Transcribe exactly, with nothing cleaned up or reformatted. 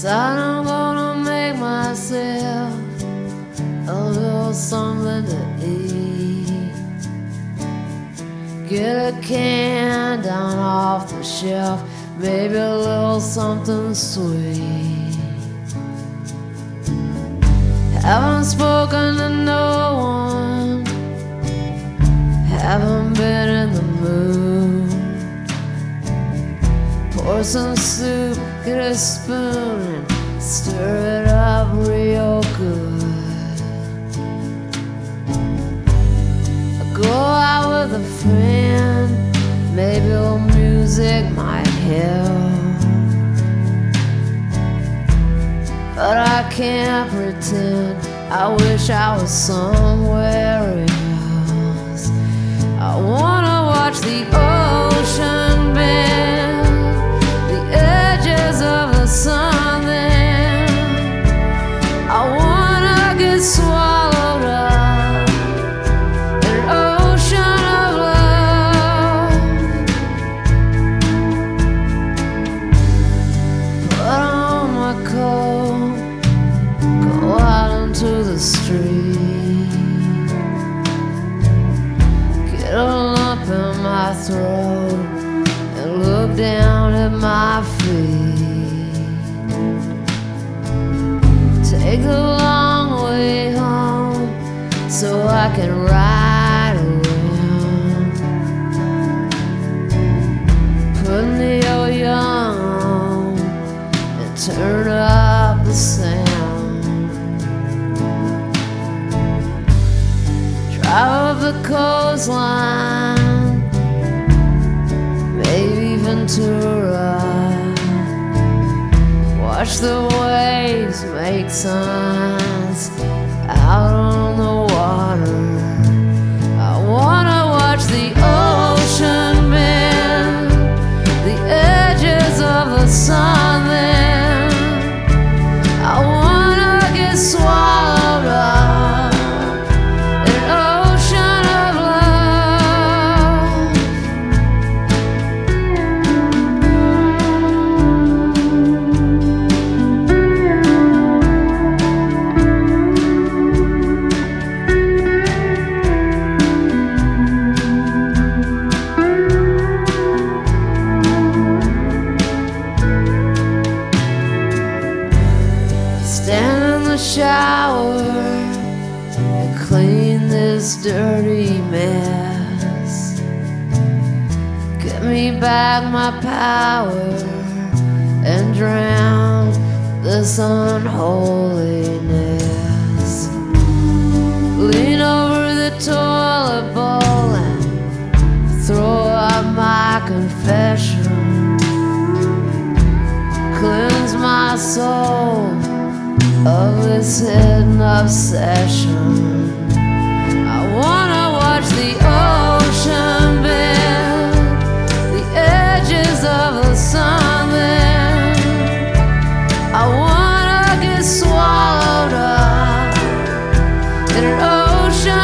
Decide I'm gonna make myself a little something to eat. Get a can down off the shelf, maybe a little something sweet. Haven't spoken to no one, haven't been in the mood. Pour some soup, get a spoon, and stir it up real good. I go out with a friend, maybe old music might help, but I can't pretend. I wish I was somewhere else. I wanna watch the ocean bend, the edges of the sun then. I wanna get swallowed up in an ocean of love. Put on my coat, go out into the street, get a lump in my throat and look down at my feet. Take the long way home so I can ride around, put Neil Young on and turn up the sound. Drive up the coastline, maybe Ventura. Watch the waves make signs out on the water. I wanna watch the ocean bend, the edges of the sun then. I wanna get swallowed up in an ocean of love. Stand in the shower and clean this dirty mess. Get me back my power and drown this unholiness. Lean over the toilet bowl and throw out my confession. Cleanse my soul of this hidden obsession. I wanna watch the ocean bend, the edges of the sun then. I wanna get swallowed up in an ocean